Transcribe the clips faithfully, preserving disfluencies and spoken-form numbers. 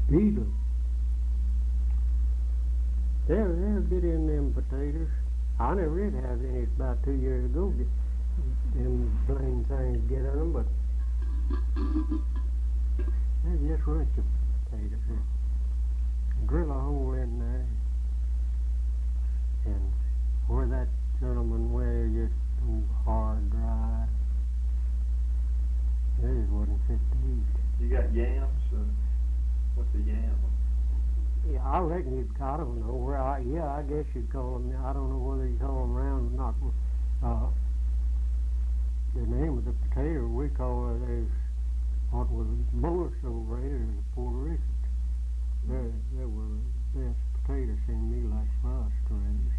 Beetle. They'll, they'll get in them potatoes. I never did have any about two years ago. Get, them blame things get on them, but they're just rich of potatoes. Drill a hole in there, and where that gentleman went, just too hard, dry. They just wasn't fit to eat. You got yams? And what's a yam? Yeah, I reckon you'd, I don't know where I, yeah, I guess you'd call them, I don't know whether you call them round or not. Uh, the name of the potato we call it is, what was it, Bullets over there is Puerto Rican. They, they were the best potatoes seemed to me like for us to raise.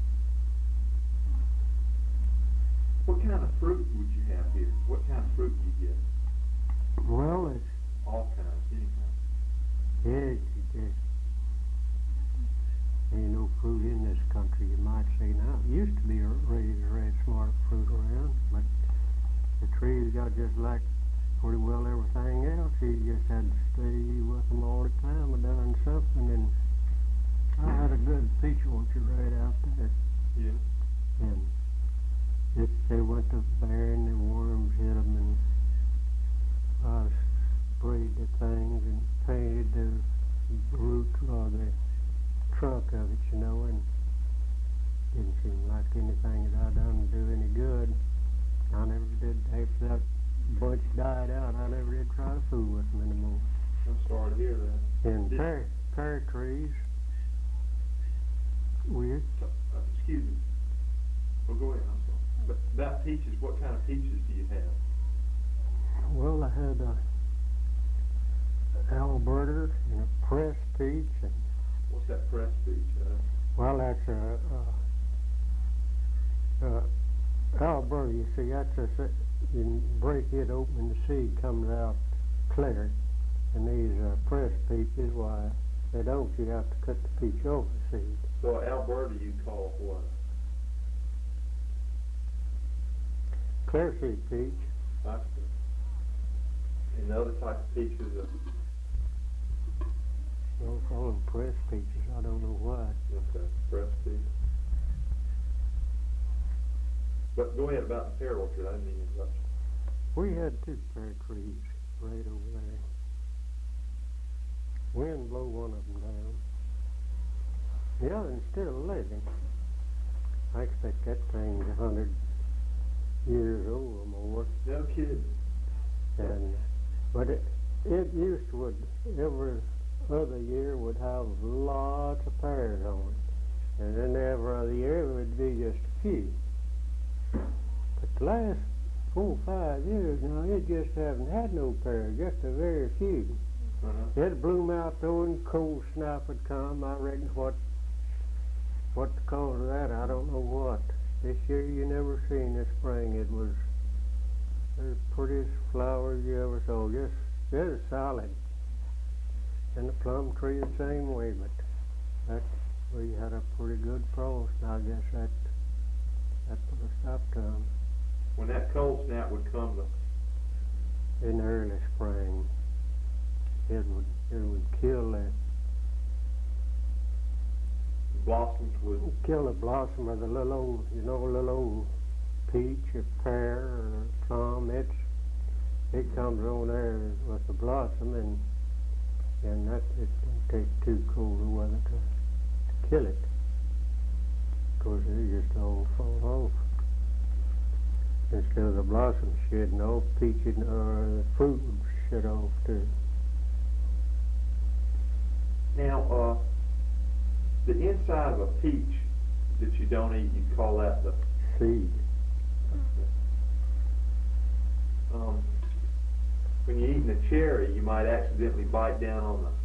What kind of fruit would you have here? What kind of fruit do you get? Well, it's, all kinds, any kind. yeah, it's just, ain't no fruit in this country, you might say now. It used to be raised red smart fruit around, but the trees got just like pretty well everything else. You just had to stay with them all the time and done something. And I had a good peach orchard right out there. Yeah. And it, they went to bearing, the worms hit them, and I sprayed the things and painted the root or the trunk of it, you know, and didn't seem like anything that I done to do any good. I never did, after that bunch died out, I never did try to fool with them anymore. I'm sorry to hear that. And pear, pear trees, weird. Uh, excuse me. Well, go ahead, I'm sorry. But about peaches, what kind of peaches do you have? Well, I had a Alberta and a pressed peach. And what's that pressed peach? Uh, well, that's a, a, a Alberta, you see, that's a, you break it open and the seed comes out clear. And these uh, pressed peaches, why, they don't, you have to cut the peach off the seed. So Alberta you call what? Clear seed peach. I see. And the other type of peaches are? Don't call them pressed peaches, I don't know why. Okay, pressed peach. But go ahead about the pear orchard, I didn't mean to interrupt you. We had two pear trees right over there. Wind blew one of them down. The other one's still living. I expect that thing's a hundred years old or more. No kidding. And but it it used to would every other year would have lots of pears on it, and then every other year it would be just a few. But the last four or five years now, it just haven't had no pears, just a very few. Uh-huh. It'd bloom out though, and cold snap would come. I reckon what what the cause of that, I don't know what. This year you never seen this spring. It was the prettiest flowers you ever saw. Just just solid. And the plum tree the same way, but that we had a pretty good frost. I guess that that put a stop to them. When that cold snap would come, the In the early spring, it would it would kill the blossoms would kill the blossom of the little old, you know, little old peach or pear or plum. It's it comes on there with the blossom, and and that it don't take too cold a weather to, to kill it. Of course, they just all fall off. Instead of the blossom shedding off, peach or the fruit would shed off too. Now, uh, the inside of a peach that you don't eat, you call that the seed. Um, when you're eating a cherry, you might accidentally bite down on the